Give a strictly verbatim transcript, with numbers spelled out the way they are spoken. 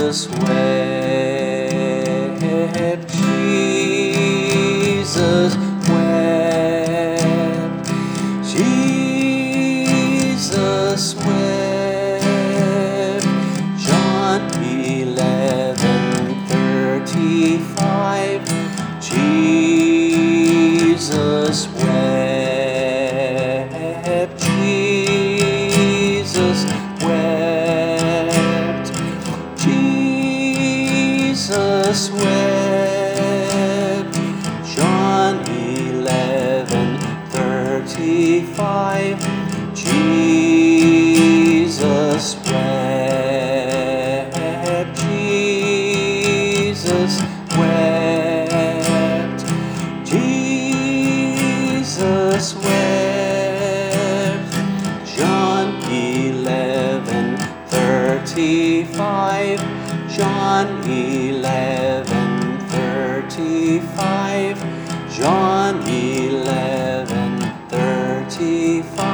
Jesus wept, Jesus wept, Jesus wept. John eleven thirty-five, Jesus wept, Jesus wept, Jesus wept. John eleven thirty-five, Jesus wept, Jesus wept, Jesus wept. John eleven thirty-five, John eleven thirty-five, John eleven thirty-five.